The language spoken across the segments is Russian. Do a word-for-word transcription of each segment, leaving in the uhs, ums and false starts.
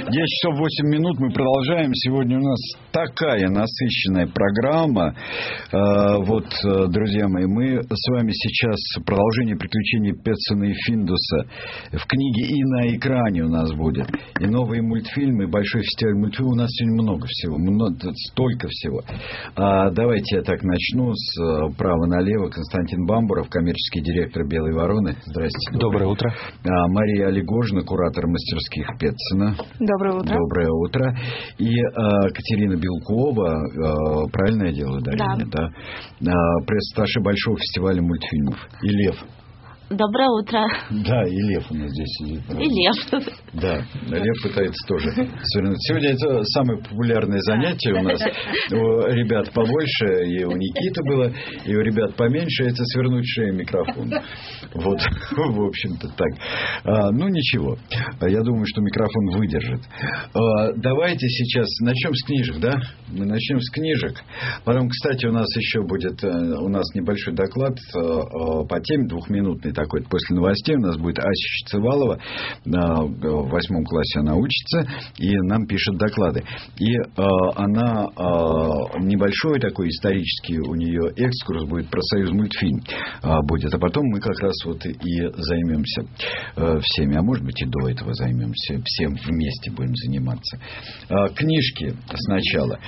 десять часов восемь минут, мы продолжаем. Сегодня у нас такая насыщенная программа. Вот, друзья мои, мы с вами сейчас продолжение приключений Петсона и Финдуса в книге и на экране у нас будет. И новые мультфильмы, большой фестиваль мультфильмов. У нас сегодня много всего, много, столько всего. А, давайте я так начну с права налево. Константин Бамбуров, коммерческий директор «Белой вороны». Здравствуйте. Доброе утро. А, Мария Олегожина, куратор мастерских Петсона. Доброе утро. Доброе утро. И а, Катерина Белкова, а, правильно я делаю, да? Да. да? А, пресс-атташе Большого фестиваля мультфильмов. И Лев. Доброе утро. Да, и Лев у нас здесь сидит. И Лев. Да, Лев пытается тоже свернуть. Сегодня это самое популярное занятие у нас. У ребят побольше, и у Никиты было, и у ребят поменьше, это свернуть шею микрофон. Вот, в общем-то, так. А, ну, ничего. Я думаю, что микрофон выдержит. А, давайте сейчас начнем с книжек, да? Мы начнем с книжек. Потом, кстати, у нас еще будет у нас небольшой доклад по теме, двухминутный такой. После новостей у нас будет Ася Щецевалова. В восьмом классе она учится и нам пишет доклады. И э, она э, небольшой такой исторический у нее экскурс будет про Союз мультфильм э, будет. А потом мы как раз вот и займемся э, всеми. А может быть и до этого займемся. Всем вместе будем заниматься. Э, книжки сначала.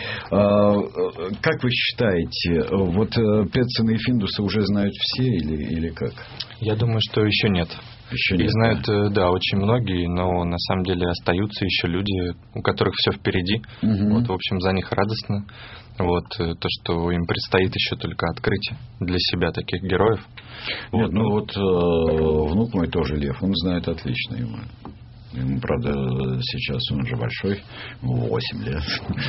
Э, как вы считаете, вот э, Петсона и Финдуса уже знают все или, или как? Я думаю, что еще нет. Еще Их нет, знают, да? да, очень многие, но на самом деле остаются еще люди, у которых все впереди. Угу. Вот, в общем, за них радостно. Вот, то, что им предстоит еще только открыть для себя таких героев. Нет, вот, ну, ну вот э, внук мой тоже Лев, он знает отлично его. Ему, правда, сейчас он уже большой, восемь лет.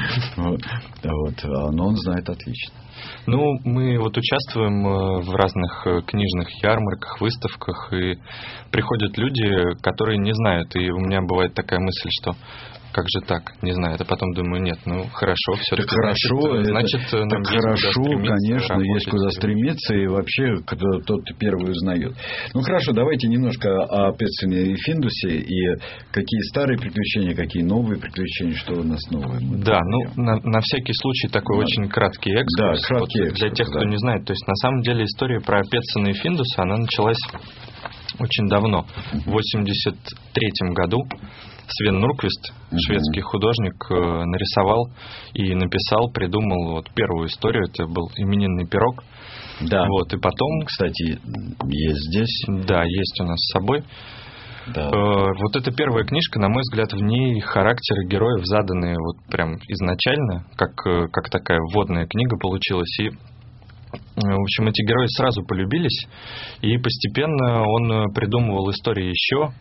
Вот, но он знает отлично. Ну, мы вот участвуем в разных книжных ярмарках, выставках, и приходят люди, которые не знают. И у меня бывает такая мысль, что как же так, не знаю. А потом думаю, нет, ну хорошо, все-таки. Так хорошо, значит, это, нам так есть хорошо, куда конечно, работать, есть куда стремиться, и вообще кто, тот первый узнает. Ну хорошо, давайте немножко о Петсоне и Финдусе, и какие старые приключения, какие новые приключения, что у нас новое. Да, ну на, на всякий случай такой да. очень краткий экскурс. Да, краткий вот, экскурс. Для тех, да. кто не знает, то есть на самом деле история про Петсона и Финдуса, она началась очень давно. В восемьдесят третьем году Свен Нурквист, uh-huh. шведский художник, нарисовал и написал, придумал вот первую историю. Это был именинный пирог. Да. Вот, и потом... Кстати, есть здесь. Да, есть у нас с собой. Да. Э, вот эта первая книжка, на мой взгляд, в ней характеры героев заданы вот прям изначально, как, как такая вводная книга получилась. И в общем, эти герои сразу полюбились, и постепенно он придумывал истории еще.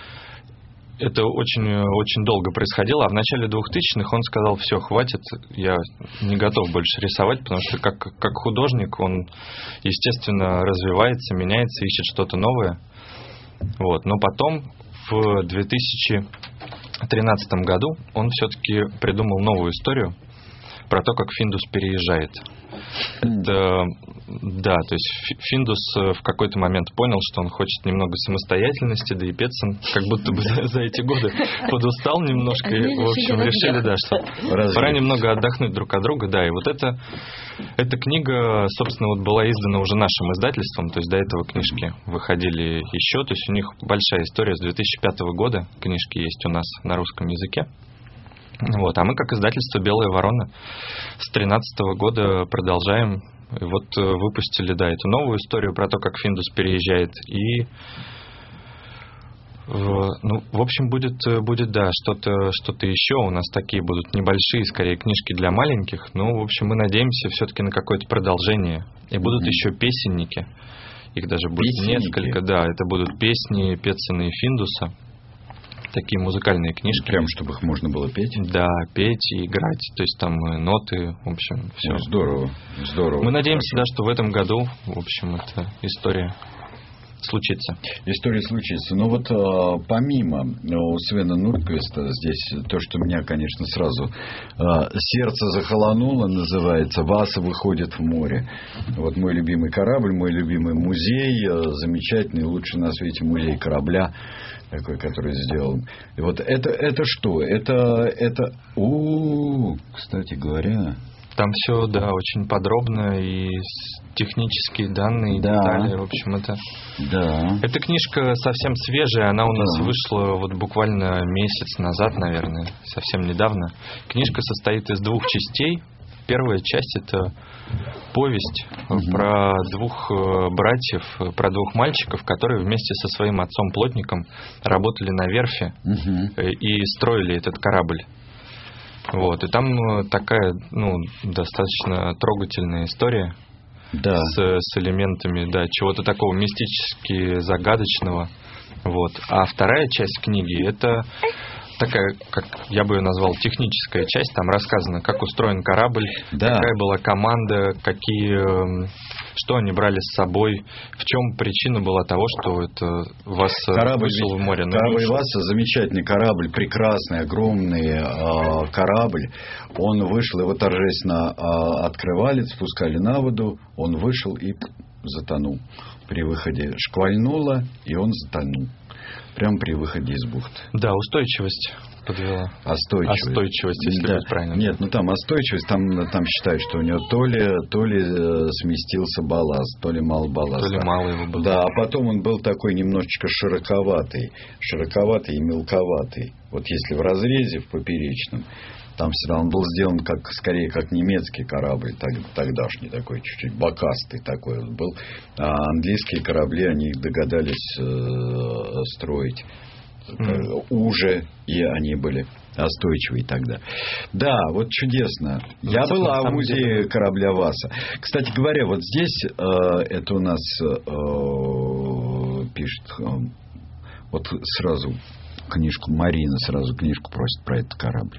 Это очень, очень долго происходило, а в начале двухтысячных он сказал, все, хватит, я не готов больше рисовать, потому что как, как художник он, естественно, развивается, меняется, ищет что-то новое. Вот. Но потом, в две тысячи тринадцатом году, он все-таки придумал новую историю про то, как Финдус переезжает. Это, да, то есть Финдус в какой-то момент понял, что он хочет немного самостоятельности, да и Петсон как будто бы за, за эти годы подустал немножко, и, в общем, решили, да, что Разве? пора немного отдохнуть друг от друга, да, и вот это, эта книга, собственно, вот была издана уже нашим издательством, то есть до этого книжки выходили еще, то есть у них большая история с две тысячи пятого года, книжки есть у нас на русском языке. Вот, а мы, как издательство «Белая ворона», с две тысячи тринадцатого года продолжаем. И вот выпустили, да, эту новую историю про то, как Финдус переезжает. И, ну, в общем, будет, будет да, что-то, что-то еще. У нас такие будут небольшие, скорее, книжки для маленьких. Ну, в общем, мы надеемся все-таки на какое-то продолжение. И будут mm-hmm. еще песенники. Их даже будет песенники. несколько. Да, это будут песни Петсона и Финдуса. Такие музыкальные книжки. Прям, чтобы их можно было петь? Да, петь и играть. То есть там ноты, в общем, все. Ну, здорово, здорово. Мы надеемся, да, что в этом году, в общем, эта история случится. История случится. Но вот а, помимо у Свена Нурквиста здесь то, что меня, конечно, сразу а, сердце захолонуло, называется «Васа выходит в море». Вот мой любимый корабль, мой любимый музей, а, замечательный, лучший на свете музей корабля. такой, который сделан. И вот это, это что? Это, это... У, кстати говоря... Там все, да, очень подробно, и технические данные, и да. детали, в общем, это... Да. Эта книжка совсем свежая, она у нас да. вышла вот буквально месяц назад, наверное, совсем недавно. Книжка состоит из двух частей. Первая часть – это повесть угу. про двух братьев, про двух мальчиков, которые вместе со своим отцом-плотником работали на верфи угу. и строили этот корабль. Вот, и там такая, ну, достаточно трогательная история да. с, с элементами, да, чего-то такого мистически загадочного. Вот. А вторая часть книги – это такая, как я бы ее назвал, техническая часть. Там рассказано, как устроен корабль, да. какая была команда, какие, что они брали с собой, в чем причина была того, что это вас корабль, вышел в море. Корабль Васа, замечательный корабль, прекрасный, огромный э, корабль. Он вышел, его торжественно э, открывали, спускали на воду, он вышел и затонул. При выходе шквальнуло, и он затонул. Прямо при выходе из бухты. Да, устойчивость подвела. Остойчивость. Остойчивость, если да. быть правильно. Нет, ну там остойчивость, там, там считают, что у него то ли, то ли сместился балласт, то ли мало балласта. То ли мало его было. Да, а потом он был такой немножечко широковатый. Широковатый и мелковатый. Вот если в разрезе, в поперечном, там всегда он был сделан как, скорее как немецкий корабль, тогдашний такой, чуть-чуть бокастый такой он был. А английские корабли, они их догадались э, строить mm. уже, и они были остойчивые тогда. Да, вот чудесно. Ну, Я была в музее деле... корабля Васа. Кстати говоря, вот здесь э, это у нас э, пишет, э, вот сразу книжку, Марина сразу книжку просит про этот корабль.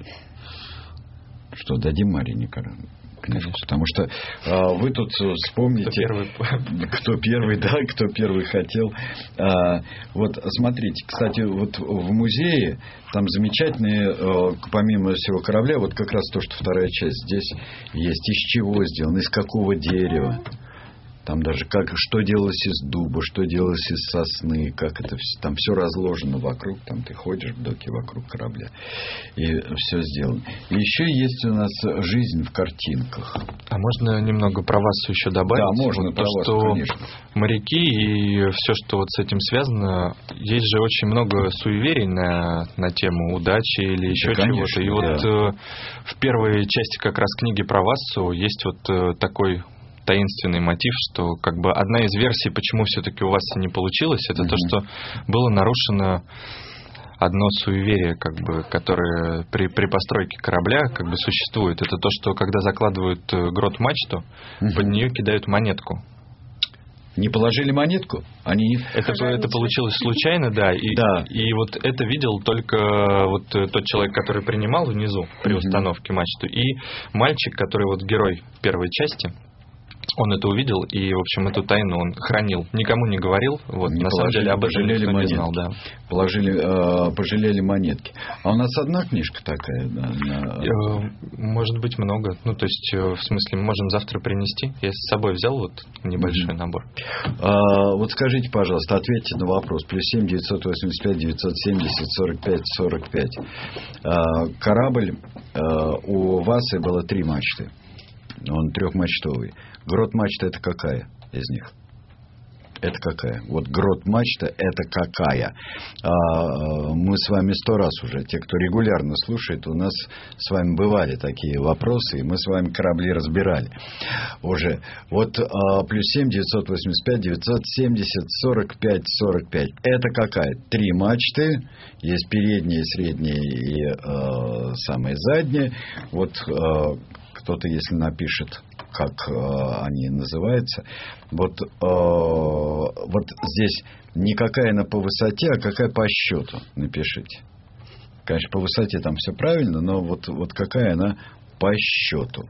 Что, дадим Марине книжку? Конечно. Потому что а, вы тут вспомните, кто первый, кто первый, да, кто первый хотел. А, вот смотрите, кстати, вот в музее там замечательные, а, помимо всего корабля, вот как раз то, что вторая часть здесь есть, из чего сделано, из какого дерева. Там даже как, что делалось из дуба, что делалось из сосны, как это все, там все разложено вокруг, там ты ходишь в доке вокруг корабля, и все сделано. И еще есть у нас жизнь в картинках. А можно немного про вас еще добавить? Да, можно вот про то, вас, что конечно. Моряки и все, что вот с этим связано, есть же очень много суеверий на, на тему удачи или еще да, чего-то. И да. вот э, в первой части как раз книги про Вассу есть вот э, такой таинственный мотив, что как бы одна из версий, почему все-таки у вас не получилось, это mm-hmm. то, что было нарушено одно суеверие, как бы, которое при, при постройке корабля как бы существует. Это то, что когда закладывают грот-мачту, mm-hmm. под нее кидают монетку. Не положили монетку? Они... Это, это получилось случайно, да. И, да. и вот это видел только вот тот человек, который принимал внизу при mm-hmm. установке мачты, и мальчик, который вот герой первой части. Он это увидел и, в общем, эту тайну он хранил. Никому не говорил. Вот, не на положили, самом деле об этом никто монетки. не знал. Да. Положили, э, пожалели монетки. А у нас одна книжка такая? Да, на... Может быть, много. Ну, то есть, в смысле, мы можем завтра принести. Я с собой взял вот небольшой mm-hmm. набор. А, вот скажите, пожалуйста, ответьте на вопрос. Плюс семь девятьсот восемьдесят пять девятьсот семьдесят сорок пять сорок пять. А, корабль а, у Васы было три мачты. Он трехмачтовый. Грот-мачта это какая из них? Это какая? Вот грот-мачта это какая? А, мы с вами сто раз уже, те, кто регулярно слушает, у нас с вами бывали такие вопросы, и мы с вами корабли разбирали уже. Вот а, плюс семь девятьсот восемьдесят пять девятьсот семьдесят сорок пять сорок пять. Это какая? Три мачты, есть передняя, средняя и а, самая задняя. Вот а, кто-то, если напишет, как э, они называются, вот, э, вот здесь не какая она по высоте, а какая по счету, напишите. Конечно, по высоте там все правильно, но вот, вот какая она по счету.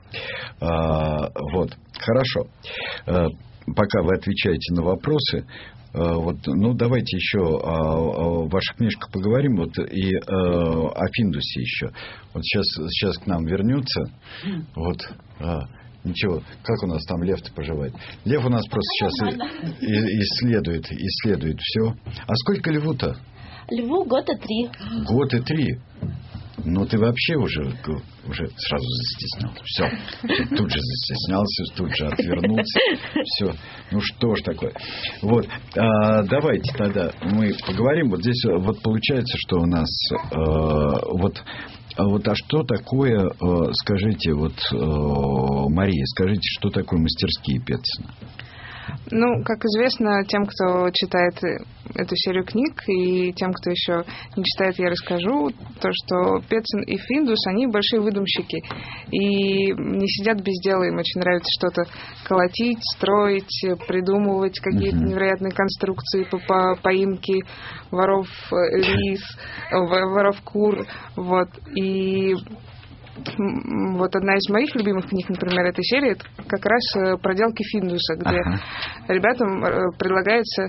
А, вот, хорошо. А, пока вы отвечаете на вопросы, вот, ну, давайте еще о, о ваших книжках поговорим, вот, и э, о Финдусе еще. Вот сейчас, сейчас к нам вернется. Вот, а, ничего, как у нас там Лев-то поживает? Лев у нас просто сейчас и, и, исследует, исследует все. А сколько Льву-то? Льву года три. Год и три. Ну, ты вообще уже, уже сразу застеснялся. Все. Тут же застеснялся, тут же отвернулся. Все. Ну, что ж такое. Вот. А, давайте тогда мы поговорим. Вот здесь вот получается, что у нас а, вот, а вот а что такое, а, скажите, вот, а, Мария, скажите, что такое мастерские Петсона? Ну, как известно, тем, кто читает эту серию книг, и тем, кто еще не читает, я расскажу, то, что Петсон и Финдус, они большие выдумщики, и не сидят без дела, им очень нравится что-то колотить, строить, придумывать какие-то mm-hmm. невероятные конструкции по, по поимке воров рис, воров кур, вот, и... Вот одна из моих любимых книг, например, этой серии, это как раз проделки Финдуса, где ага. ребятам предлагается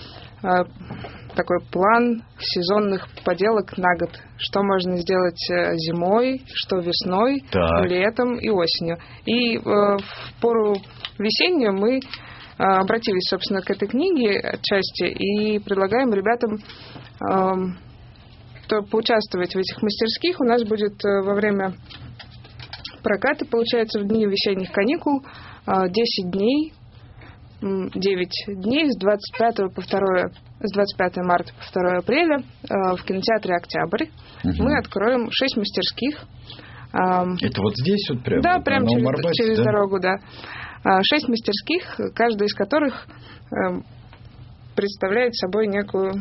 такой план сезонных поделок на год. Что можно сделать зимой, что весной, так. летом и осенью. И в пору весеннюю мы обратились, собственно, к этой книге отчасти и предлагаем ребятам поучаствовать в этих мастерских. У нас будет во время проката, получается, в дни весенних каникул десять дней, девять дней с двадцать пятого по второе, с двадцать пятого марта по второе апреля в кинотеатре «Октябрь». Угу. Мы откроем шесть мастерских. Это вот здесь вот прямо? Да, прямо через, Арбате, через да? дорогу, да. Шесть мастерских, каждая из которых представляет собой некую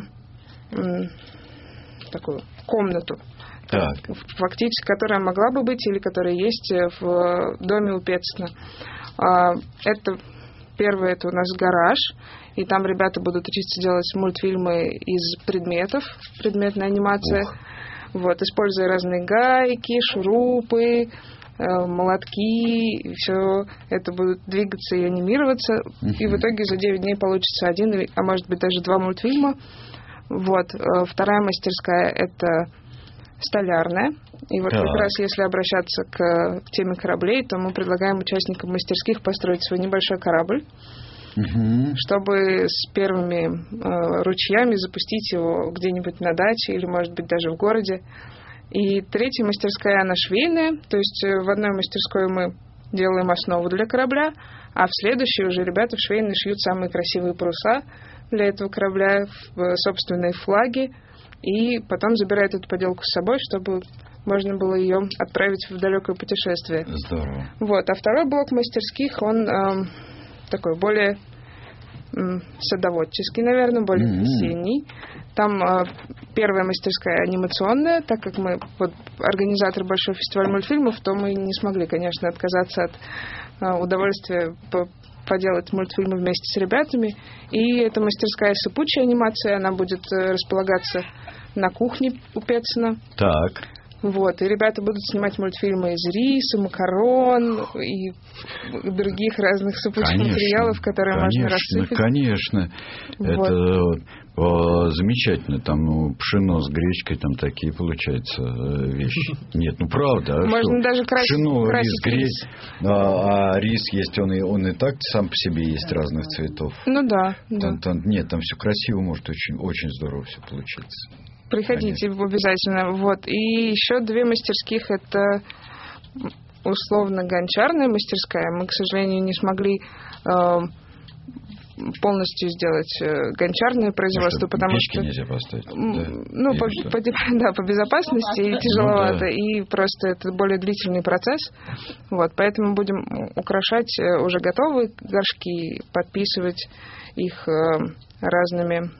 такую комнату, так. фактически, которая могла бы быть или которая есть в доме у Петсона. Это первое, это у нас гараж, и там ребята будут учиться делать мультфильмы из предметов, предметная анимация, Ух. вот, используя разные гайки, шурупы, молотки, и все это будут двигаться и анимироваться, uh-huh. и в итоге за девять дней получится один, а может быть даже два мультфильма. Вот. Вторая мастерская – это столярная. И вот так. как раз если обращаться к теме кораблей, то мы предлагаем участникам мастерских построить свой небольшой корабль, угу. чтобы с первыми э, ручьями запустить его где-нибудь на даче или, может быть, даже в городе. И третья мастерская, она швейная. То есть в одной мастерской мы делаем основу для корабля, а в следующей уже ребята в швейной шьют самые красивые паруса для этого корабля, в собственные флаги, и потом забирают эту поделку с собой, чтобы можно было ее отправить в далекое путешествие. Здорово. Вот. А второй блок мастерских, он э, такой более э, садоводческий, наверное, более mm-hmm. весенний. Там э, первая мастерская анимационная, так как мы вот, организатор большого фестиваля мультфильмов, то мы не смогли, конечно, отказаться от э, удовольствия по поделать мультфильмы вместе с ребятами. И это мастерская сыпучая анимация, она будет располагаться на кухне у Петсона. Так. Вот, и ребята будут снимать мультфильмы из риса, макарон и других разных сыпучих конечно, материалов, которые конечно, можно рассыпать. Конечно, вот. Это о, замечательно. Там ну, пшено с гречкой, там такие получаются вещи. Нет, ну правда. А можно что? даже красить, пшено, красить рис, гречь, а, а рис есть, он и, он и так сам по себе есть разных цветов. Ну да. Там, да. Там, нет, там все красиво может очень, очень здорово все получиться. Приходите Конечно. обязательно. Вот. И еще две мастерских. Это условно гончарная мастерская. Мы, к сожалению, не смогли э, полностью сделать гончарное производство, ну, потому печки что... нельзя поставить. Да. Ну, по, по, да, по безопасности и тяжеловато. Ну, да. И просто это более длительный процесс. Вот. Поэтому будем украшать уже готовые горшки, подписывать их э, разными...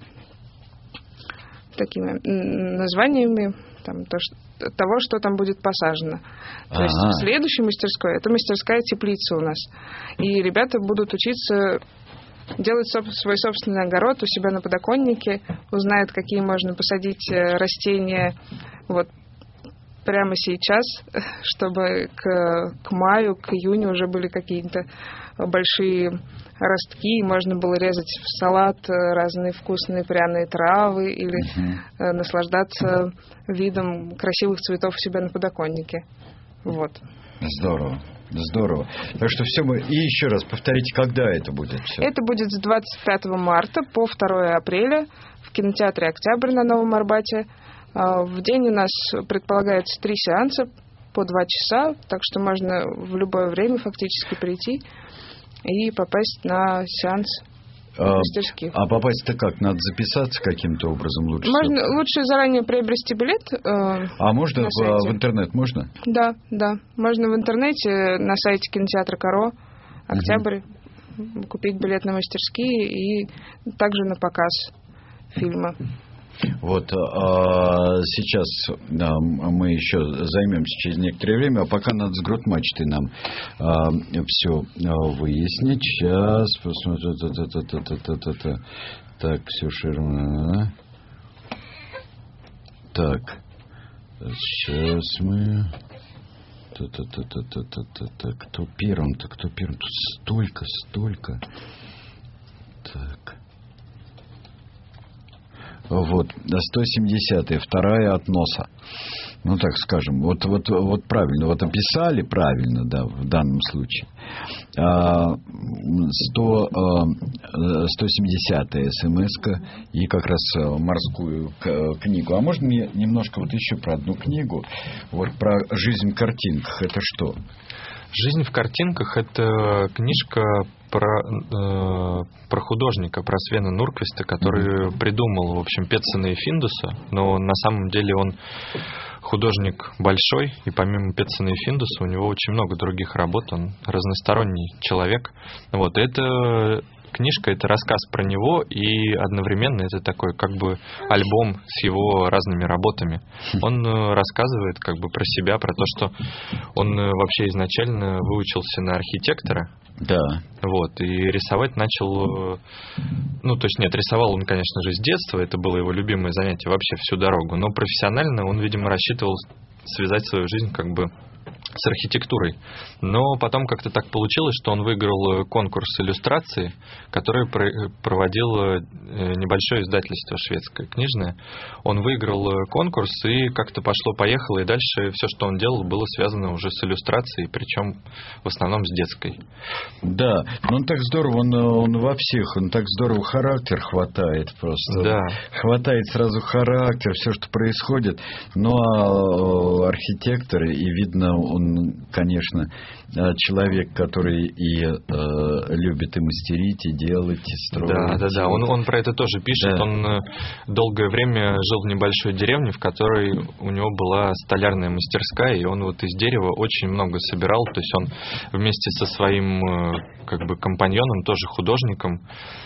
такими названиями там, то, что, того, что там будет посажено. То ага. есть в следующей мастерской, это мастерская теплица у нас. И ребята будут учиться делать свой собственный огород у себя на подоконнике, узнают, какие можно посадить растения вот прямо сейчас, чтобы к, к маю, к июню уже были какие-то большие ростки, можно было резать в салат разные вкусные пряные травы или uh-huh. наслаждаться видом красивых цветов у себя на подоконнике. Вот. Здорово. Здорово. Так что все мы... И еще раз повторите, когда это будет все? Это будет с двадцать пятого марта по второе апреля в кинотеатре «Октябрь» на Новом Арбате. В день у нас предполагается три сеанса по два часа, так что можно в любое время фактически прийти и попасть на сеанс мастерских. А, а попасть-то как? Надо записаться каким-то образом лучше? Можно лучше заранее приобрести билет. Э, а можно в, в интернет? Можно? Да, да. Можно в интернете на сайте кинотеатра «Каро», «Октябрь», угу. купить билет на мастерские и также на показ фильма. Вот а, сейчас да, мы еще займемся через некоторое время, а пока надо с Грот-мачтой нам а, все выяснить. Сейчас посмотрим. Так, все ширма. Так, сейчас мы. Кто первым-то, кто первым? Тут столько, столько. Так. Вот, сто семидесятая, вторая от носа. Ну, так скажем, вот, вот, вот правильно, вот описали правильно, да, в данном случае. сто, сто семидесятая смс-ка и как раз морскую книгу. А можно мне немножко вот еще про одну книгу, вот про «Жизнь в картинках». Это что? «Жизнь в картинках» — это книжка про, э, про художника, про Свена Нурквиста, который mm-hmm. придумал, в общем, Петсона и Финдуса, но на самом деле он художник большой, и помимо Петсона и Финдуса у него очень много других работ, он разносторонний человек. Вот, это книжка — это рассказ про него, и одновременно это такой как бы альбом с его разными работами. Он рассказывает как бы про себя, про то, что он вообще изначально выучился на архитектора. Да. Вот, и рисовать начал... Ну, то есть нет, рисовал он, конечно же, с детства, это было его любимое занятие вообще всю дорогу, но профессионально он, видимо, рассчитывал связать свою жизнь как бы с архитектурой. Но потом как-то так получилось, что он выиграл конкурс иллюстрации, который проводило небольшое издательство шведское, книжное. Он выиграл конкурс, и как-то пошло-поехало, и дальше все, что он делал, было связано уже с иллюстрацией, причем в основном с детской. Да, но он так здорово, он, он во всех, он так здорово характер хватает просто. Да. Хватает сразу характер, все, что происходит. Ну, а архитектор, и видно, он, конечно, человек, который и э, любит и мастерить, и делать, и строить. Да, да, да. Он, он про это тоже пишет. Да. Он долгое время жил в небольшой деревне, в которой у него была столярная мастерская, и он вот из дерева очень много собирал. То есть он вместе со своим как бы компаньоном, тоже художником,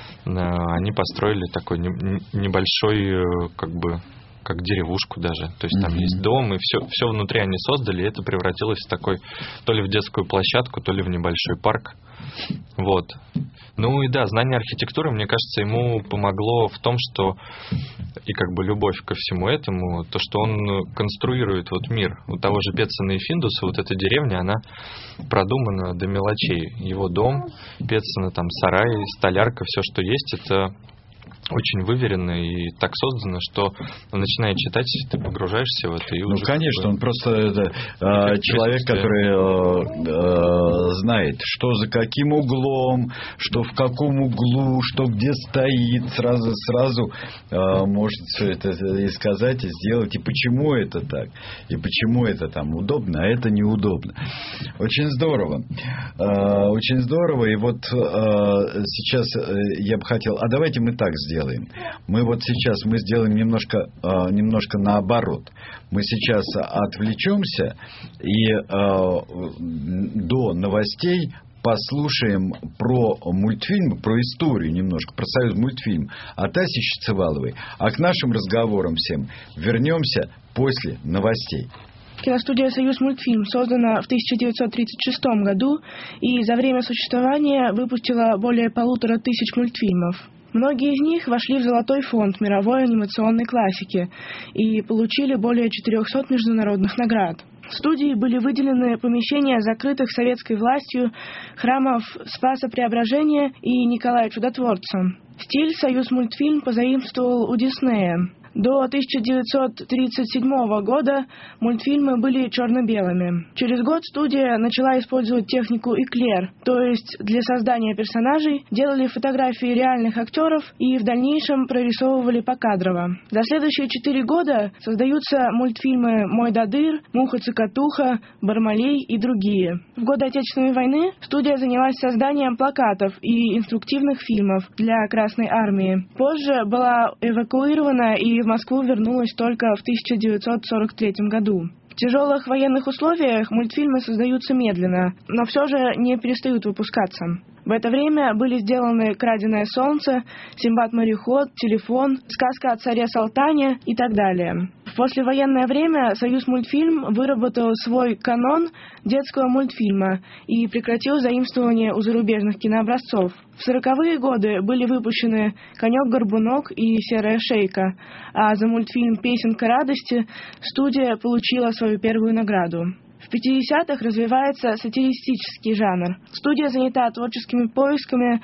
они построили такой небольшой как бы как деревушку даже. То есть там mm-hmm. есть дом, и все, все внутри они создали, и это превратилось в такой, то ли в детскую площадку, то ли в небольшой парк. Вот. Ну и да, знание архитектуры, мне кажется, ему помогло в том, что и как бы любовь ко всему этому, то, что он конструирует вот мир. У того же Петсона и Финдуса вот эта деревня, она продумана до мелочей. Его дом, Петсона, там сарай, столярка, все, что есть, это очень выверенно и так создано, что начиная читать, ты погружаешься в это. И ну, уже конечно, как бы... он просто это, э, человек, который э, э, знает, что за каким углом, что в каком углу, что где стоит, сразу, сразу э, может все это и сказать, и сделать, и почему это так, и почему это там удобно, а это неудобно. Очень здорово. Э, очень здорово. И вот э, сейчас э, я бы хотел... А давайте мы так сделаем. Делаем. Мы вот сейчас мы сделаем немножко, э, немножко наоборот. Мы сейчас отвлечемся и э, до новостей послушаем про мультфильм, про историю немножко, про союз мультфильм от Аси Щецеваловой. А к нашим разговорам всем вернемся после новостей. Киностудия «Союз мультфильм» создана в тысяча девятьсот тридцать шестом году и за время существования выпустила более полутора тысяч мультфильмов. Многие из них вошли в золотой фонд мировой анимационной классики и получили более четырехсот международных наград. Студии были выделены помещения закрытых советской властью храмов Спаса Преображения и Николая Чудотворца. Стиль «Союз мультфильм» позаимствовал у Диснея. До тысяча девятьсот тридцать седьмого года мультфильмы были черно-белыми. Через год студия начала использовать технику эклер, то есть для создания персонажей делали фотографии реальных актеров и в дальнейшем прорисовывали покадрово. За следующие четыре года создаются мультфильмы «Мой Дадыр», «Муха-цокотуха», «Бармалей» и другие. В годы Отечественной войны студия занялась созданием плакатов и инструктивных фильмов для Красной армии. Позже была эвакуирована и в Москву вернулась только в тысяча девятьсот сорок третьем году. В тяжелых военных условиях мультфильмы создаются медленно, но все же не перестают выпускаться. В это время были сделаны «Краденое солнце», «Симбад-мореход», «Телефон», «Сказка о царе Салтане» и так далее. В послевоенное время «Союзмультфильм» выработал свой канон детского мультфильма и прекратил заимствование у зарубежных кинообразцов. В сороковые годы были выпущены «Конек-горбунок» и «Серая шейка», а за мультфильм «Песенка радости» студия получила свою первую награду. В пятидесятых развивается сатиристический жанр. Студия занята творческими поисками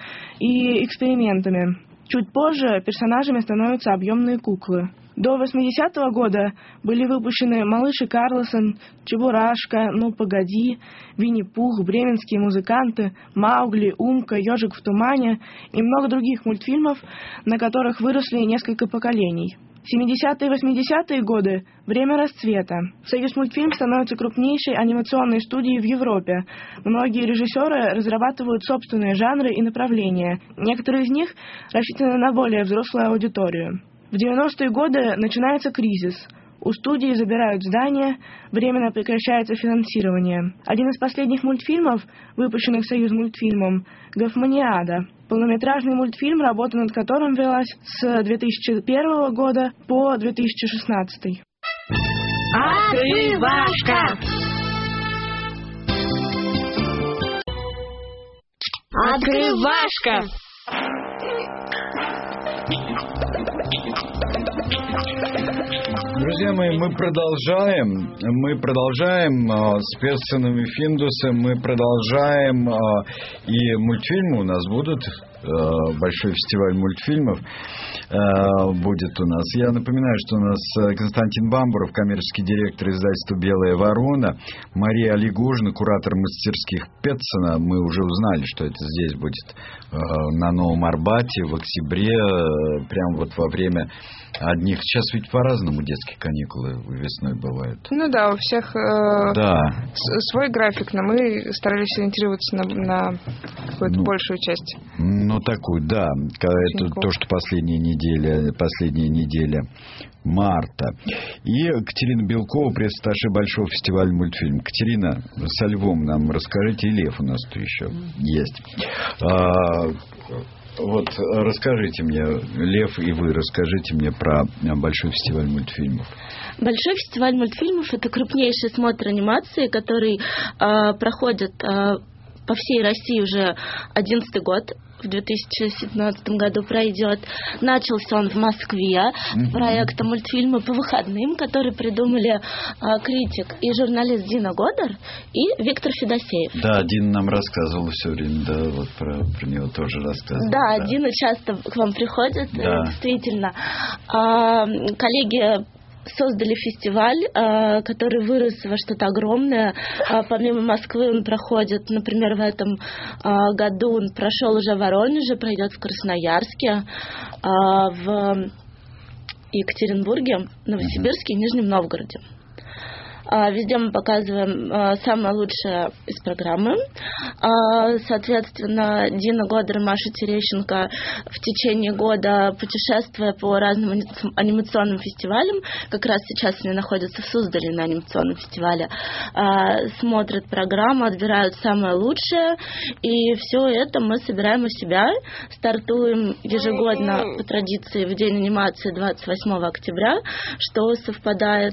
и экспериментами. Чуть позже персонажами становятся объемные куклы. До восьмидесятого года были выпущены «Малыш и Карлсон», «Чебурашка», «Ну погоди», «Винни-Пух», «Бременские музыканты», «Маугли», «Умка», «Ежик в тумане» и много других мультфильмов, на которых выросли несколько поколений. семидесятые и восьмидесятые годы – время расцвета. «Союзмультфильм» становится крупнейшей анимационной студией в Европе. Многие режиссеры разрабатывают собственные жанры и направления. Некоторые из них рассчитаны на более взрослую аудиторию. В девяностые годы начинается кризис. У студии забирают здания, временно прекращается финансирование. Один из последних мультфильмов, выпущенных «Союзмультфильмом», «Гофманиада». Полнометражный мультфильм, работа над которым велась с две тысячи первого года по две тысячи шестнадцатый. Открывашка! Открывашка! Друзья мои, мы продолжаем, мы продолжаем э, с перцем и финдусом, мы продолжаем, э, и мультфильмы у нас будут, э, большой фестиваль мультфильмов э, будет у нас. Я напоминаю, что у нас Константин Бамбуров, коммерческий директор издательства «Белая ворона», Мария Олегужина, куратор мастерских Петсона. Мы уже узнали, что это здесь будет э, на Новом Арбате в октябре, э, прямо вот во время одних. Сейчас ведь по-разному детские каникулы весной бывают. Ну да, у всех э, да. с, свой график, но мы старались ориентироваться на, на какую-то ну, большую часть. Ну, такую, да. Это то, что последняя неделя, последняя неделя марта. И Катерина Белкова, пресс-атташе Большого фестиваля мультфильм. Катерина, со львом нам расскажите, и лев у нас тут еще есть. А, вот расскажите мне, Лев, и вы расскажите мне про Большой фестиваль мультфильмов. Большой фестиваль мультфильмов – это крупнейший смотр анимации, который э, проходит э, по всей России уже одиннадцатый год. В две тысячи семнадцатом году пройдет. Начался он в Москве с mm-hmm. проекта «Мультфильмы по выходным», который придумали а, критик и журналист Дина Годар и Виктор Федосеев. Да, Дина нам рассказывала все время, да, вот про, про него тоже рассказывала. Да, да, Дина часто к вам приходит, да. действительно. А, коллеги создали фестиваль, который вырос во что-то огромное. Помимо Москвы он проходит, например, в этом году он прошел уже в Воронеже, пройдет в Красноярске, в Екатеринбурге, Новосибирске и Нижнем Новгороде. Везде мы показываем самое лучшее из программы. Соответственно, Дина Годар и Маша Терещенко в течение года, путешествуя по разным анимационным фестивалям, как раз сейчас они находятся в Суздале на анимационном фестивале, смотрят программу, отбирают самое лучшее, и все это мы собираем у себя. Стартуем ежегодно по традиции в День анимации двадцать восьмого октября, что совпадает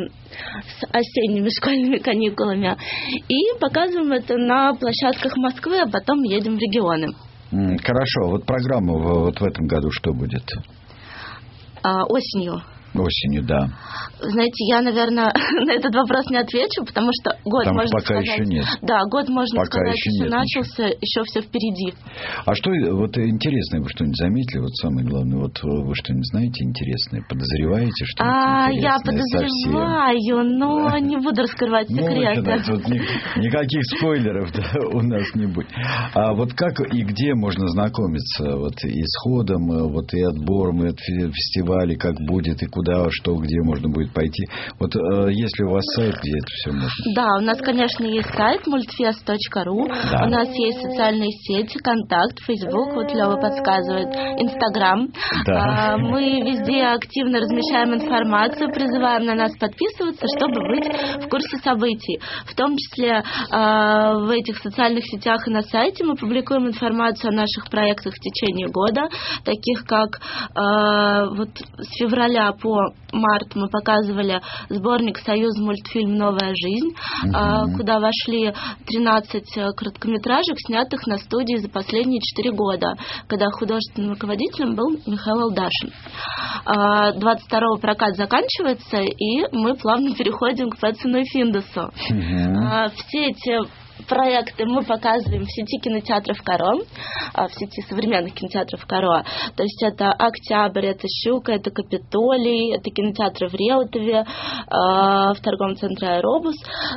с осенними школьными каникулами. И показываем это на площадках Москвы, а потом едем в регионы. Хорошо. Вот программа вот в этом году что будет? А, осенью. Осенью, да. Знаете, я, наверное, на этот вопрос не отвечу, потому что год, Там можно пока сказать... еще нет. Да, год, можно пока сказать, еще, еще нет начался, ничего. Еще все впереди. А что, вот интересное, вы что-нибудь заметили? Вот самое главное, вот вы что-нибудь знаете интересное? Подозреваете что-нибудь а, интересное? Я подозреваю, совсем? но да. не буду раскрывать секреты. Ну, вот ни, никаких спойлеров да, у нас не будет. А вот как и где можно знакомиться? Вот и с ходом, вот и отбором, и от фестиваля, как будет, и куда, что, где можно будет пойти. Вот э, если у вас сайт, где это все можно? Да, у нас, конечно, есть сайт мультфест точка ру. Да. У нас есть социальные сети, Контакт, Фейсбук, вот Лёва подсказывает, Инстаграм. Да. А, мы везде активно размещаем информацию, призываем на нас подписываться, чтобы быть в курсе событий. В том числе а, в этих социальных сетях и на сайте мы публикуем информацию о наших проектах в течение года, таких как а, вот с февраля по март мы показывали сборник «Союз мультфильм. Новая жизнь», угу. куда вошли тринадцать короткометражек, снятых на студии за последние четыре года, когда художественным руководителем был Михаил Алдашин. двадцать второго прокат заканчивается, и мы плавно переходим к Пэтсону и Финдусу. Угу. Все эти проекты мы показываем в сети кинотеатров Каро, в сети современных кинотеатров Каро. То есть это Октябрь, это Щука, это Капитолий, это кинотеатры в Реутове, в торговом центре Аэробус.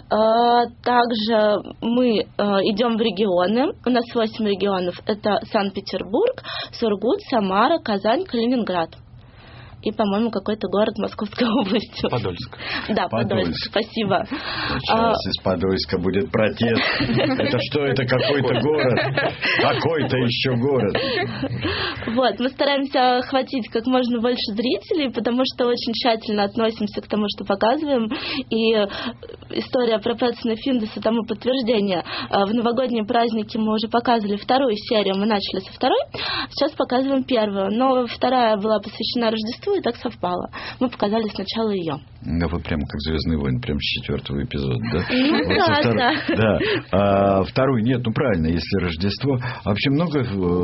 Также мы идем в регионы. У нас восемь регионов. Это Санкт-Петербург, Сургут, Самара, Казань, Калининград. И, по-моему, какой-то город Московской области. Подольск. Да, Подольск. Подольск. Спасибо. Сейчас а... из Подольска будет протест. Это что? Это какой-то город? Какой-то еще город. Вот. Мы стараемся охватить как можно больше зрителей, потому что очень тщательно относимся к тому, что показываем. И история про Пэтсона и Финдуса тому подтверждение. В новогодние праздники мы уже показывали вторую серию. Мы начали со второй. Сейчас показываем первую. Но вторая была посвящена Рождеству, и так совпало. Мы показали сначала ее. Да, вы прямо как «Звездные войны», прямо с четвертого эпизода, да? Ну, вот да, втор... да. да. А, второй, нет, ну правильно, если Рождество. А вообще много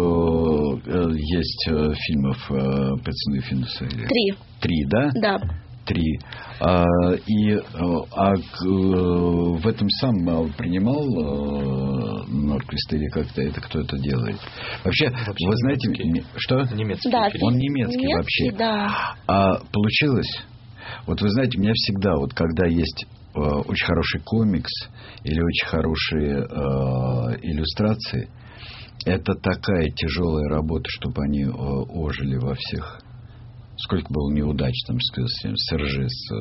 э, есть э, фильмов э, Пэтсона и Финдуса? Три. Три, да? Да. Три. А, и а, в этом сам принимал Норквист или как-то это кто это делает? Вообще, вообще вы знаете, немецкий. Что? Немецкий. Да, фильм. Он немецкий, немецкий вообще. Да. А получилось? Вот вы знаете, у меня всегда, вот когда есть э, очень хороший комикс или очень хорошие э, иллюстрации, это такая тяжелая работа, чтобы они э, ожили во всех. Сколько было неудач там с Серже, с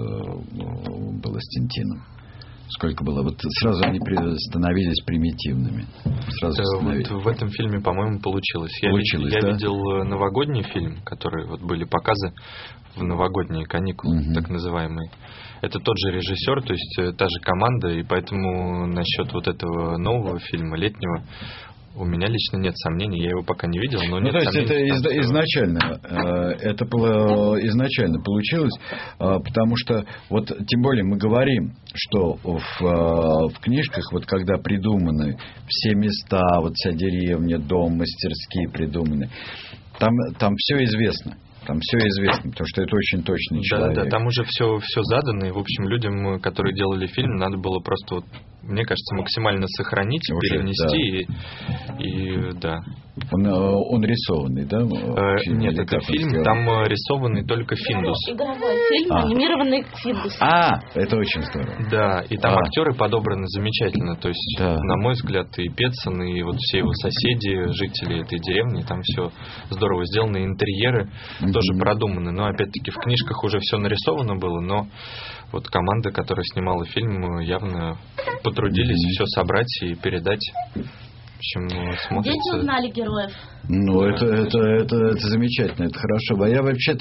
э, Баластентином. Сколько было. Вот сразу они становились примитивными. Сразу да, становились. Вот в этом фильме, по-моему, получилось. Я, получилось, я да? видел новогодний фильм, который вот были показы в новогодние каникулы, угу. так называемые. Это тот же режиссер, то есть та же команда, и поэтому насчет вот этого нового фильма, летнего, у меня лично нет сомнений, я его пока не видел, но ну, нет то есть сомнений. Это из, изначально, это было изначально получилось, потому что вот тем более мы говорим, что в, в книжках, вот когда придуманы все места, вот вся деревня, дом, мастерские придуманы, там, там все известно. Там все известно, потому что это очень точный человек. Да, да, там уже все, все задано. И, в общем, людям, которые делали фильм, надо было просто, вот, мне кажется, максимально сохранить, уже, перенести. Да. И, и да. Он, он рисованный, да? Э, нет, это фильм, сказал? Там рисованный только Финдус. Игровой фильм, а. анимированный Финдус. А, это очень здорово. Да, и там а. актеры подобраны замечательно. То есть, да. на мой взгляд, и Петсон, и вот все его соседи, жители этой деревни, там все здорово сделано, и интерьеры mm-hmm. тоже продуманы. Но, опять-таки, в книжках уже все нарисовано было, но вот команда, которая снимала фильм, явно потрудились mm-hmm. все собрать и передать. В общем, смотрится... Дети узнали героев. Ну, это, это, это, это замечательно, это хорошо. А я вообще-то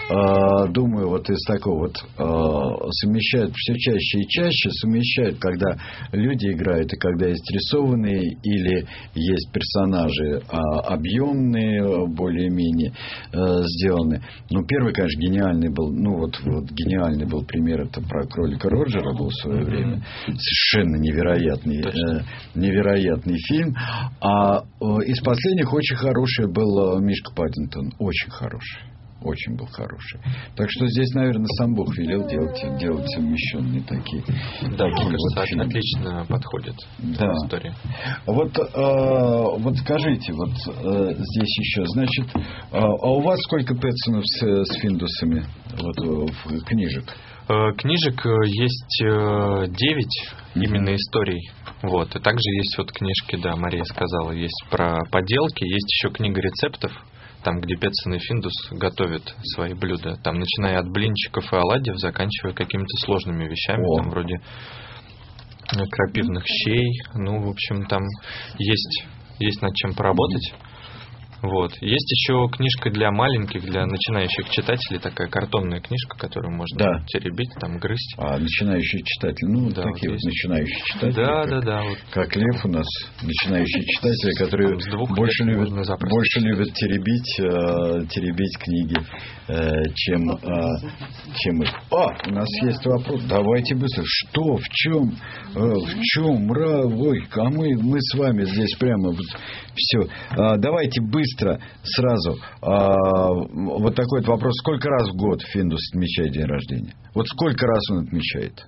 э, думаю, вот из такого вот э, совмещают все чаще и чаще, совмещают, когда люди играют, и когда есть рисованные, или есть персонажи э, объемные, более-менее э, сделаны. Ну, первый, конечно, гениальный был, ну, вот, вот гениальный был пример, это про кролика Роджера был в свое время. Совершенно невероятный, э, невероятный фильм. А э, из последних очень хороший был Мишка Паддингтон. Очень хороший. Очень был хороший. Так что здесь, наверное, сам Бог велел делать, делать совмещенные такие. Да, такие мне вот кажется, фильмы. Отлично подходит Да. истории. Вот, э, вот скажите, вот э, здесь еще, значит, э, а у вас сколько Петсонов с, с Финдусами вот, в книжек? Э, Книжек э, есть э, девять именно историй. Вот. И также есть вот книжки, да, Мария сказала, есть про поделки, есть еще книга рецептов, там, где Петсон и Финдус готовят свои блюда. Там, начиная от блинчиков и оладьев, заканчивая какими-то сложными вещами, О. там, вроде крапивных щей. Ну, в общем, там есть, есть над чем поработать. Вот. Есть еще книжка для маленьких, для начинающих читателей, такая картонная книжка, которую можно Да. теребить, там, грызть. А начинающие читатели, ну, Да, такие вот вот есть. начинающие читатели. Да, как, да, да. Вот. Как Лев у нас, начинающие читатели, которые Там с двух больше лет любят, можно запросто больше читать. любят теребить, э, теребить книги, э, чем, э, чем их. А, у нас есть вопрос. Давайте быстро. Что, в чем, э, в чем, ра, ой, а мы, мы с вами здесь прямо все. А, давайте быстро сразу. А, вот такой вот вопрос. Сколько раз в год Финдус отмечает день рождения? Вот сколько раз он отмечает?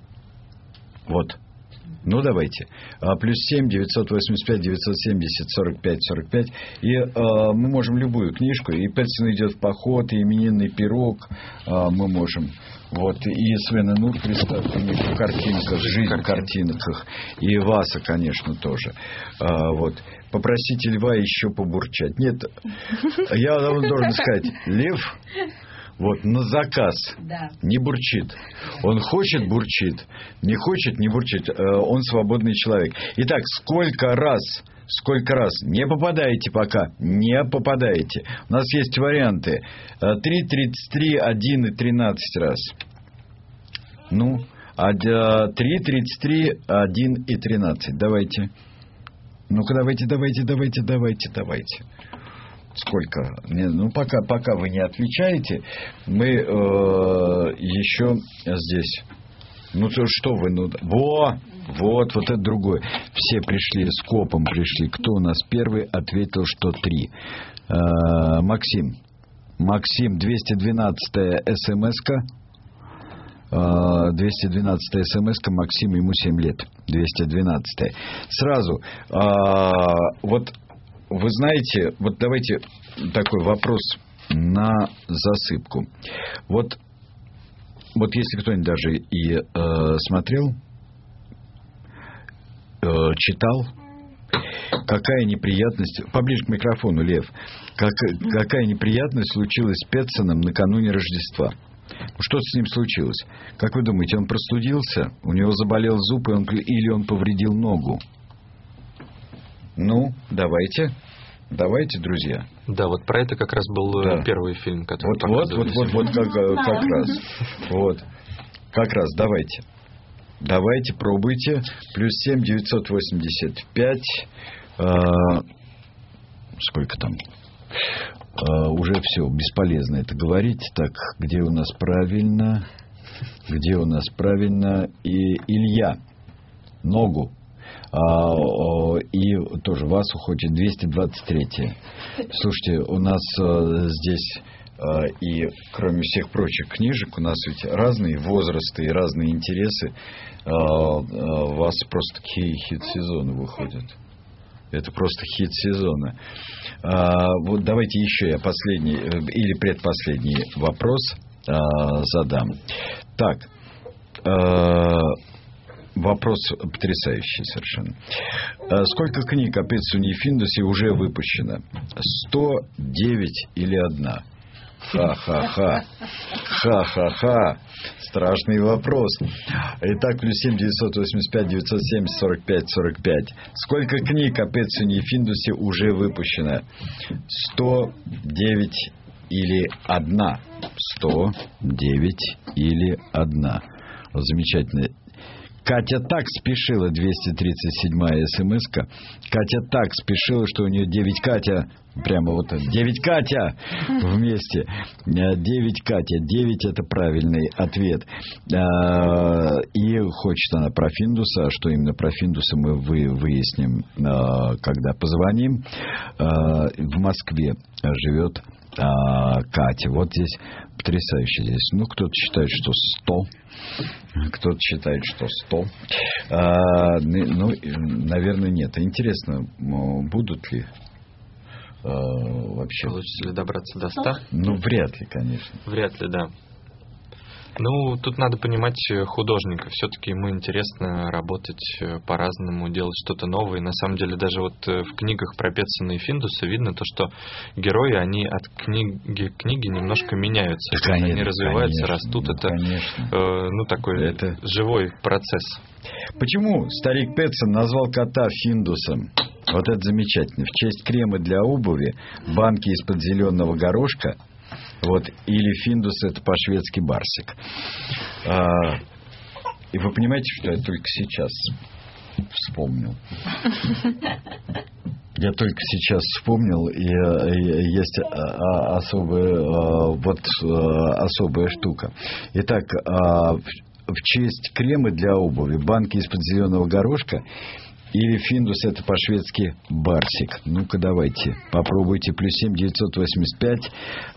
Вот. Ну, давайте. А, плюс семь, девятьсот восемьдесят пять, девятьсот семьдесят, сорок пять, сорок пять. И а, мы можем любую книжку. И Петсон идет в поход, и именинный пирог а, мы можем. Вот. И Свена Нурквиста в картинках, жизнь в картинках. И Васа, конечно, тоже. А, вот. Попросите Льва еще побурчать. Нет, я вам должен сказать, Лев вот на заказ Да. не бурчит. Он хочет — бурчит. Не хочет — не бурчит. Он свободный человек. Итак, сколько раз, сколько раз не попадаете пока, не попадаете. У нас есть варианты. три, тридцать три, один и тринадцать раз. Ну, три, тридцать три, один и тринадцать. Давайте. Ну-ка, давайте, давайте, давайте, давайте, давайте. Сколько? Не, ну, пока, пока вы не отвечаете, мы э, еще здесь. Ну, то что вы, ну... Во! Вот, вот это другое. Все пришли, скопом пришли. Кто у нас первый ответил, что три? Э, Максим. Максим, двести двенадцатая смс-ка. двести двенадцатая смс-ка, Максим, ему семь лет. двести двенадцатая. Сразу. А, вот вы знаете, вот давайте такой вопрос на засыпку. Вот, вот если кто-нибудь даже и э, смотрел, э, читал, какая неприятность, поближе к микрофону, Лев, как, какая неприятность случилась с Петсоном накануне Рождества? Что с ним случилось? Как вы думаете, он простудился? У него заболел зуб, и он, или он повредил ногу? Ну, давайте. Давайте, друзья. Да, вот про это как раз был Да. первый фильм, который Вот, вот, вот, вот, вот, как, как раз. Вот. Как раз, давайте. Давайте, пробуйте. Плюс семь, девятьсот восемьдесят пять. Э, сколько там? Uh, уже все, бесполезно это говорить. Так, где у нас правильно? Где у нас правильно? И Илья. Ногу. Uh, uh, и тоже вас уходит двести двадцать три. Слушайте, у нас uh, здесь uh, и кроме всех прочих книжек, у нас ведь разные возрасты и разные интересы. Uh, uh, у вас просто такие хит-сезоны выходят. Это просто хит сезона. А, вот давайте еще я последний или предпоследний вопрос а, задам. Так, а, вопрос потрясающий совершенно. А, сколько книг о Петсоне и Финдусе уже выпущено? сто девять или одна? Ха-ха-ха. Ха-ха-ха. Страшный вопрос. Итак, плюс семь, девятьсот восемьдесят пять, девятьсот семьдесят, сорок пять, сорок пять. Сколько книг о Петсоне и Финдусе уже выпущено? сто девять или одна? сто девять или одна? Вот замечательно. Катя так спешила, двести тридцать седьмая смс-ка. Катя так спешила, что у нее девять Катя. Прямо вот девять Катя вместе. девять Катя. девять это правильный ответ. И хочет она про Финдуса. Что именно про Финдуса мы выясним, когда позвоним. В Москве живет а, Катя. Вот здесь потрясающе здесь. Ну, кто-то считает, что сто. Кто-то считает, что сто. А, ну, наверное, нет. Интересно, будут ли а, вообще... Получится ли добраться до ста? Ну, вряд ли, конечно. Вряд ли, да. Ну, тут надо понимать художника. Все-таки ему интересно работать по-разному, делать что-то новое. И на самом деле даже вот в книгах про Петсона и Финдуса видно то, что герои, они от книги к книге немножко меняются. Да, конечно, они развиваются, конечно, растут. Ну, это конечно. э, ну, такой Это... живой процесс. Почему старик Петсон назвал кота Финдусом? Вот это замечательно. В честь крема для обуви, банки из-под зеленого горошка. Вот, или Финдус — это по-шведски барсик. А, и вы понимаете, что я только сейчас вспомнил. Я только сейчас вспомнил, и, и есть особая, вот особая штука. Итак, в честь крема для обуви, банки из-под зеленого горошка. Или Финдус — это по-шведски барсик. Ну-ка, давайте, попробуйте. Плюс семь девятьсот восемьдесят пять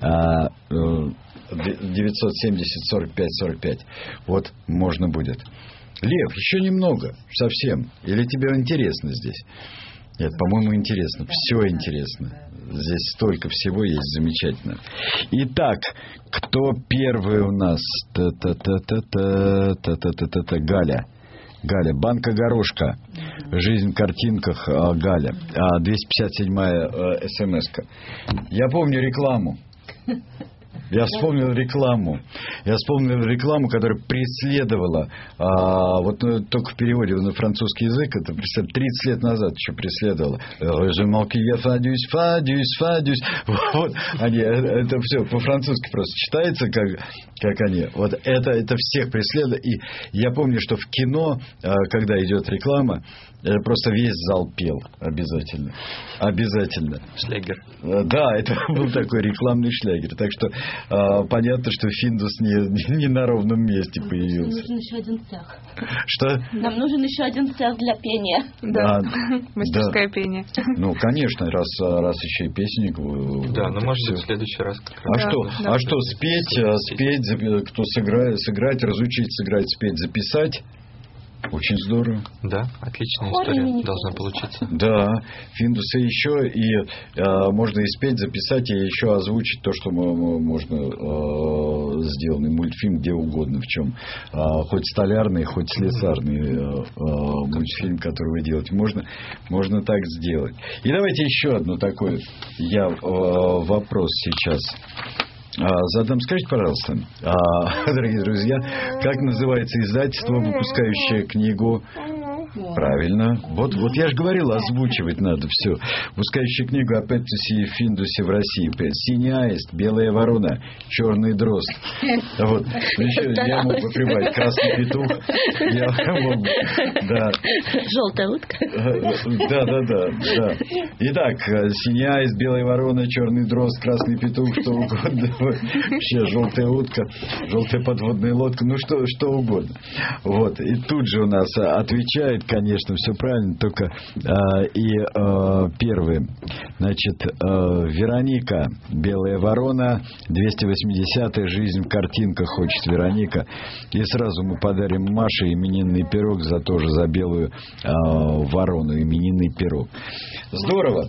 девятьсот семьдесят сорок пять сорок пять. Вот, можно будет. Лев, еще немного, совсем. Или тебе интересно здесь? Нет, по-моему, интересно. Все интересно. Здесь столько всего есть, замечательно. Итак, кто первый у нас? Та-та-та-та-та, та-та-та-та-та, Галя. Галя, банка горошка. Жизнь в картинках, Галя. двести пятьдесят седьмая смс-ка. Я помню рекламу. Я вспомнил рекламу. Я вспомнил рекламу, которая преследовала, а, вот ну, только в переводе на французский язык, это тридцать лет назад еще преследовала. Фадюсь, фадюсь, фадюсь. Вот они, это все по-французски просто читается, как, как они. Вот это, это всех преследует. И я помню, что в кино, когда идет реклама, просто весь зал пел обязательно. Обязательно. Шлягер. Да, это был такой рекламный шлягер. Так что а, понятно, что Финдус не, не на ровном месте появился. Нам нужен еще один цех. Что? Нам нужен еще один цех для пения. Да, а, мастерская да. пения. Ну, конечно, раз, раз еще и песенник. Да, но может все. быть в следующий раз как А раз. да, что, да. а что спеть, спеть, кто сыграет, сыграть, разучить, сыграть, спеть, записать? Очень здорово. Да, отличная Хор история имени должна Финдуса. получиться. Да, Финдуса еще и э, можно и спеть, записать, и еще озвучить то, что мы, мы, можно э, сделанный мультфильм где угодно, в чем. Э, хоть столярный, хоть слесарный э, э, мультфильм, который вы делаете. Можно, можно так сделать. И давайте еще одну такой я э, вопрос сейчас задам. Скажите, пожалуйста, дорогие друзья, как называется издательство, выпускающее книгу? Правильно. Вот, вот я же говорил, озвучивать надо все. Выпускающая книгу о Петсоне и Финдусе в России. Синий аист, белая ворона, черный дрозд. Вот. Еще я мог бы прибавить красный петух. Я мог бы, да. Желтая утка. Да, да, да, да. Итак, синий аист, белая ворона, черный дрозд, красный петух, что угодно. Вообще желтая утка, желтая подводная лодка, ну что, что угодно. Вот. И тут же у нас отвечает, конечно, все правильно, только э, и э, первый, значит, э, Вероника, белая ворона, двести восьмидесятая, жизнь в картинках хочет Вероника. И сразу мы подарим Маше именинный пирог за тоже за белую э, ворону, именинный пирог. Здорово.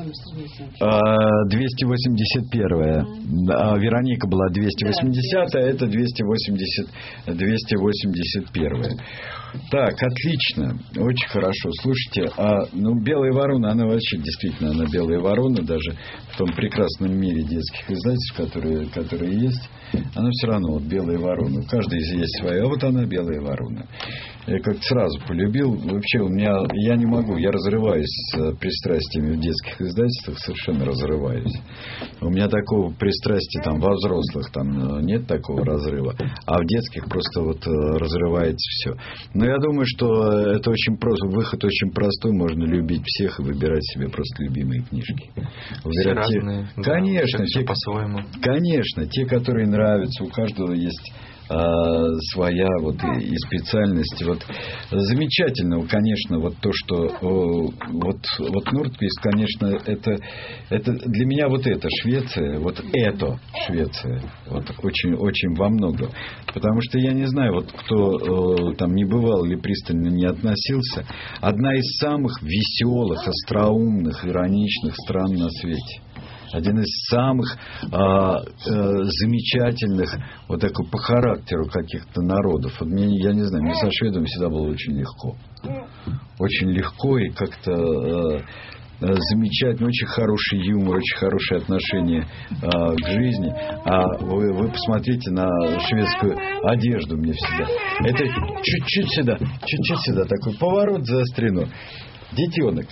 Э, двести восемьдесят первая. Вероника была двести восьмидесятая, а это двести восемьдесят, двести восемьдесят первая. Так, отлично, очень хорошо. Слушайте, а ну белая ворона, она вообще действительно, она белая ворона, даже в том прекрасном мире детских издательств, которые, которые есть, она все равно вот белая ворона. У каждой есть своя, а вот она белая ворона. Я как-то сразу полюбил. Вообще у меня, я не могу, я разрываюсь с пристрастиями в детских издательствах, совершенно разрываюсь. У меня такого пристрастия там во взрослых там нет такого разрыва, а в детских просто вот разрывается все. Но я думаю, что это очень просто, выход очень простой, можно любить всех и выбирать себе просто любимые книжки. Выбирать все разные, те... Конечно, да, те... по-своему. Конечно, те, которые нравятся, у каждого есть а, своя вот и, и специальность. Вот замечательно, конечно, вот то, что о, вот, вот Нордквист, конечно, это, это для меня вот это Швеция, вот это Швеция, вот очень, очень во многом. Потому что я не знаю, вот кто э, там не бывал или пристально не относился, одна из самых веселых, остроумных, ироничных стран на свете. Один из самых э, э, замечательных вот такой по характеру каких-то народов. Вот мне, я не знаю, мне со шведами всегда было очень легко. Очень легко и как-то э, э, замечательно, очень хороший юмор, очень хорошее отношение э, к жизни. А вы, вы посмотрите на шведскую одежду мне всегда. Это чуть-чуть сюда, чуть-чуть сюда, такой поворот заострено. Детенок.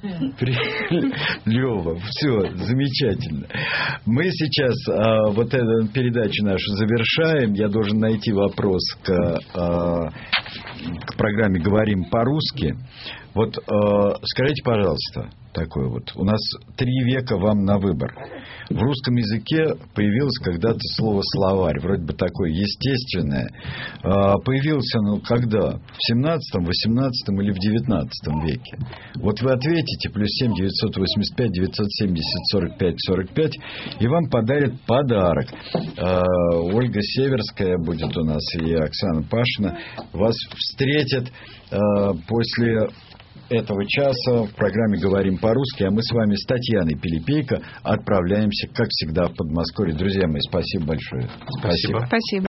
Лёва, все, замечательно. Мы сейчас а, вот эту передачу нашу завершаем. Я должен найти вопрос к, а, к программе «Говорим по-русски». Вот а, скажите, пожалуйста, такое вот. У нас три века вам на выбор. В русском языке появилось когда-то слово «словарь», вроде бы такое естественное. Появилось оно когда? В семнадцатом, восемнадцатом или в девятнадцатом веке? Вот вы ответите, плюс семь девятьсот восемьдесят пять девятьсот семьдесят сорок пять сорок пять, и вам подарят подарок. Ольга Северская будет у нас и Оксана Пашина. Вас встретят после этого часа в программе «Говорим по-русски», а мы с вами с Татьяной Пилипейко отправляемся, как всегда, в Подмосковье. Друзья мои, спасибо большое. Спасибо. Спасибо.